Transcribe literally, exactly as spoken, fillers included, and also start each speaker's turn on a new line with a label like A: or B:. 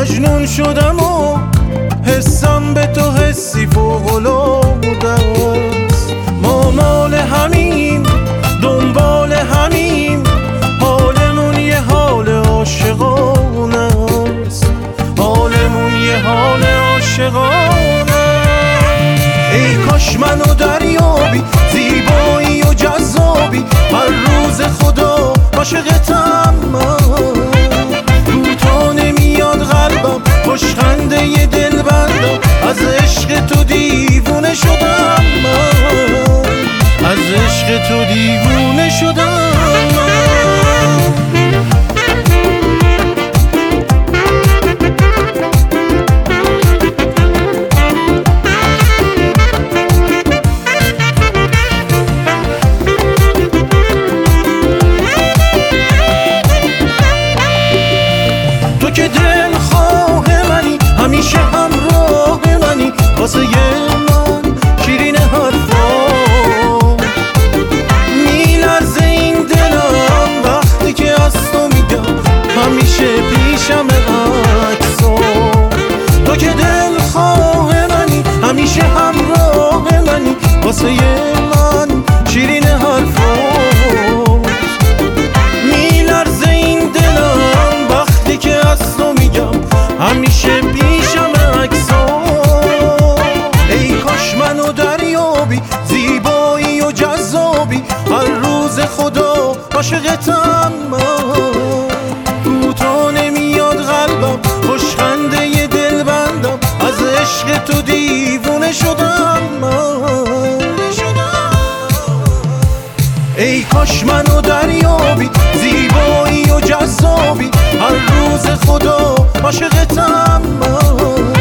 A: مجنون شدم و حسم به تو حسی فوق‌العاده است. ما مال همین دنبال همین، حالمون یه حال عاشقانه است، حالمون یه حال عاشقانه. ای کاش منو دریابی، زیبایی و جذابی، هر روز خدا عاشقتم من. رو تا نمیاد قلبم، خوشخنده ی دل بندم، از عشق تو دیوونه شدم من، از عشق تو دیوونه شدم من. تو که دلخواه منی، همیشه همراه منی، واسه من شیرین حرفا. میلرزه این دلم وقتی که از تو میگم، همیشه پیشم عکسا. تو که دلخواه منی، همیشه همراه منی، واسه من شیرین حرفا. میلرزه این دلم وقتی که از تو میگم، همیشه پیشم عکسا. ای کاش منو دریابی، زیبایی و جذابی، هر روز خدا عاشقتم من. رو تا نمیاد قلبم، خوشخنده ی دل بندم، از عشق تو دیوونه شدم من. ای کاش منو دریابی، زیبایی و جذابی، هر روز خدا عاشقتم من.